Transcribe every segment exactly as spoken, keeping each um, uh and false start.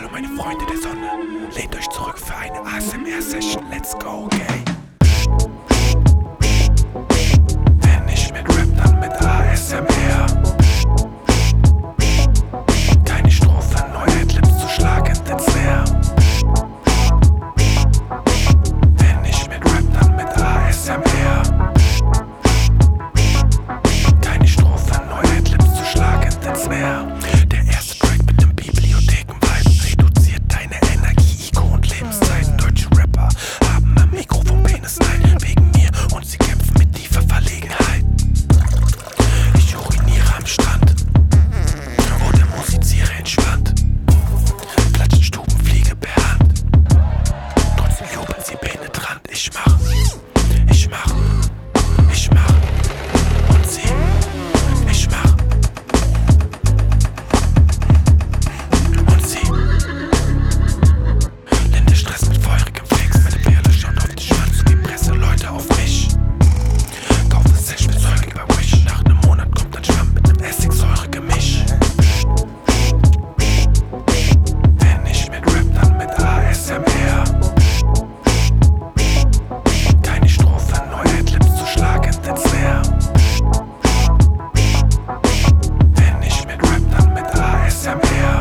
Hallo meine Freunde der Sonne, lehnt euch zurück für eine A S M R-Session, let's go, okay? Wenn nicht mit Rap, dann mit A S M R. Keine Strophe, neue Adlibs zu schlagenden Snare. Wenn nicht mit Rap, dann mit A S M R. Keine Strophe, neue Adlibs zu schlagenden Snare. Der erste Track mit dem Bibliotheken-Vibe reduziert deine Energie, Ego und Lebenszeiten. Deutsche Rapper haben am Mikrofon Penisneid wegen mir und sie kämpfen mit tiefer Verlegenheit. Ich uriniere am Strand oder musiziere entspannt. Klatschen Stubenfliege per Hand, trotzdem jubeln sie penetrant. Ich mach, ich mach, ich mach und sie, ich mach und sie. Linde Stress mit feurigem Flex, meine Perle schaut auf die Schwanz und die Presse Leute auf mich. Kaufe Sesh mit Zeug über Wish, nach nem Monat kommt ein Schwamm mit nem Essigsäure-Gemisch. Wenn nicht mit Rap, dann mit A S M R. Keine Strophe, neue Adlibs zu schlagenden Snare. Wenn nicht mit Rap, dann mit A S M R.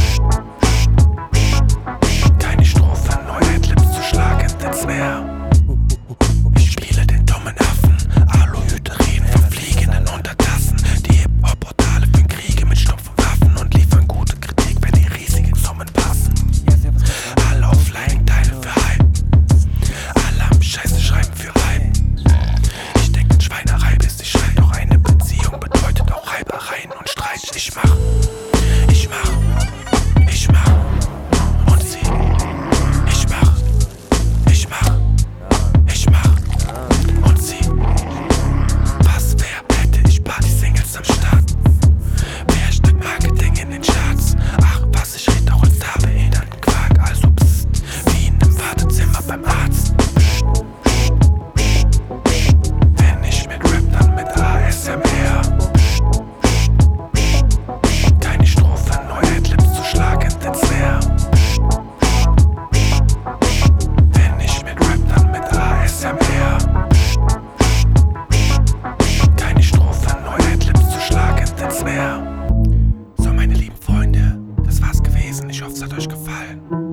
Keine Strophe, neue Adlibs zu schlagenden Snare. Ich spiele den dummen Affen, Aluhydrin von fliegenden Untertassen. Die Hip-Hop-Portale führen Kriege mit stumpfen Waffen und liefern gute Kritik, wenn die riesigen Summen passen. Alle auf Teile für Hype, alle am Scheiße schreiben für Hype. Ich denk an Schweinerei, bis ich schreit, doch eine Beziehung bedeutet auch Reibereien und Streit. Ich mach, ich mach, ich mach und sie. Ich mach, ich mach, ich mach und sie. Was wär, hätte ich Party-Singles am Start? Hashtag Marketing in den Charts. Ach, was, ich red auch als Starbehinderten Quark. Also psst, wie in einem Wartezimmer beim Arzt. Wenn nicht mit Rap, dann mit A S M R. Keine Strophe, neue Adlibs zu schlagenden Snare. Wenn nicht mit Rap, dann mit A S M R. Keine Strophe, neue Adlibs zu schlagenden Snare. So, meine lieben Freunde, das war's gewesen. Ich hoffe, es hat euch gefallen.